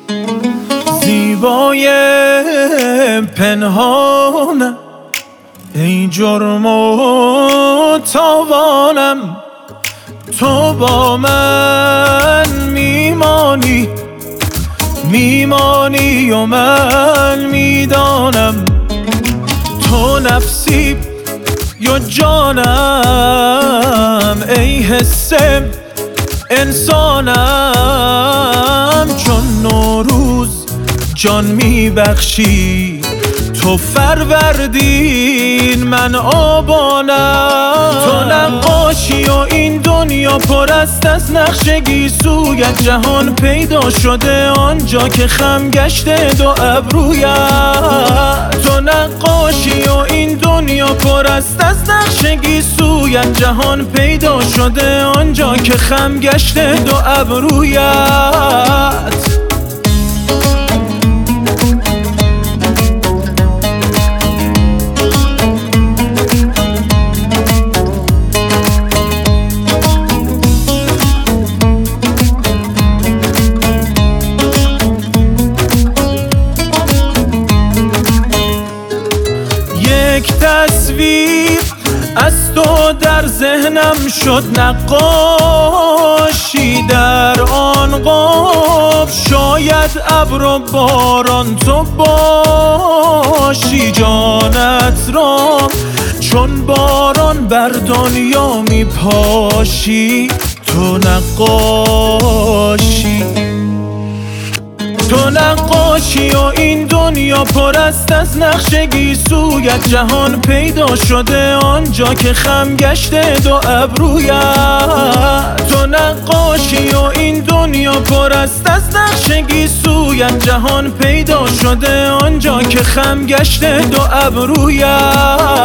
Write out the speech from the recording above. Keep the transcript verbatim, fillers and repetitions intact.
زیبای پنهانم، ای جرم و تاوانم، تو با من میمانی میمانی و من میدانم، تو نفسی یا جانم، ای حس انسانم. چون نوروز جان میبخشی، تو فروردین من آبانم. تو نقاشی و این دنیا پر است از نقش گیسویت، جهان پیدا شده آنجا که خم گشته دو ابرویت. تو نقاشی و این دنیا پر است از نقش گیسویت، جهان پیدا شده آنجا که خم گشته دو ابرویت. یک تصویر از تو در ذهنم شد نقاشی، در آن قاب شاید ابر و باران تو باشی. جانت را چون باران بر دنیا می پاشی، تو نقاشی تو نقاشی و این دنیا پر است از نقش گیسویت، جهان پیدا شده آنجا که خم گشته دو ابرویت. تو نقاشی و این دنیا پر است از نقش گیسویت، جهان پیدا شده آنجا که خم گشته دو ابرویت.